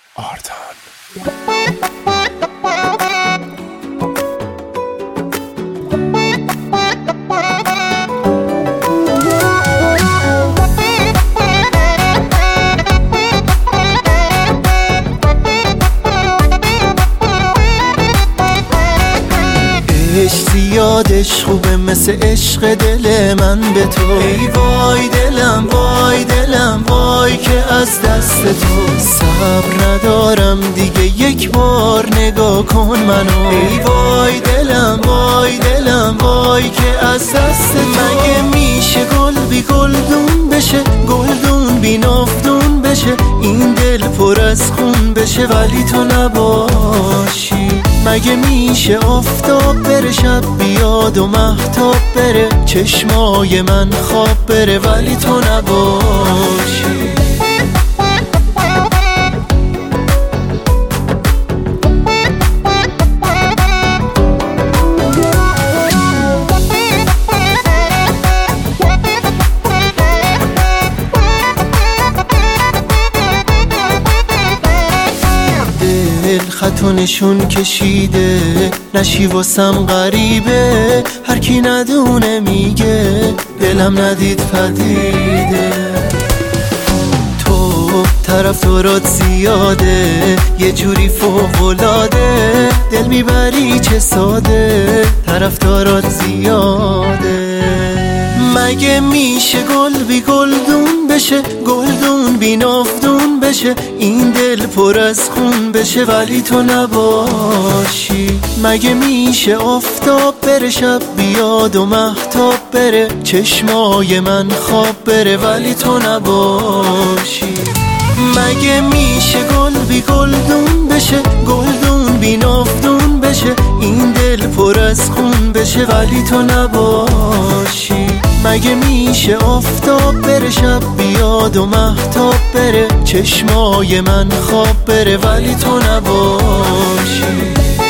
آرتان. زیادش خوبه مثل عشق دل من به تو. ای وای دلم وای دلم وای که از دست تو صبر ندارم دیگه، یک بار نگاه کن منو. ای وای دلم وای دلم وای که از دست تو. مگه میشه گل بی گلدون بشه، گلدون بی ناودون بشه، این دل پر از خون بشه ولی تو نباشی؟ مگه میشه آفتاب بره شب بیاد و مهتاب بره، چشمای من خواب بره ولی تو نباشی؟ خط و نشون کشیده نشی واسم غریبه، هر کی ندونه میگه دلم ندید پدیده. تو طرفدارات زیاده یه جوری فوق‌العاده، دل میبری چه ساده طرفدارات زیاده. مگه میشه گل بی گلدون بشه، گلدون بی ناودون بشه، این دل پر از خون بشه ولی تو نباشی؟ مگه میشه آفتاب بره شب بیاد و مهتاب بره، چشمای من خواب بره ولی تو نباشی؟ مگه میشه گل بی گلدون بشه، گلدون بی ناودون بشه، این دل پر از خون بشه ولی تو نباشی؟ مگه میشه آفتاب بره شب بیاد و مهتاب بره، چشمای من خواب بره ولی تو نباشی؟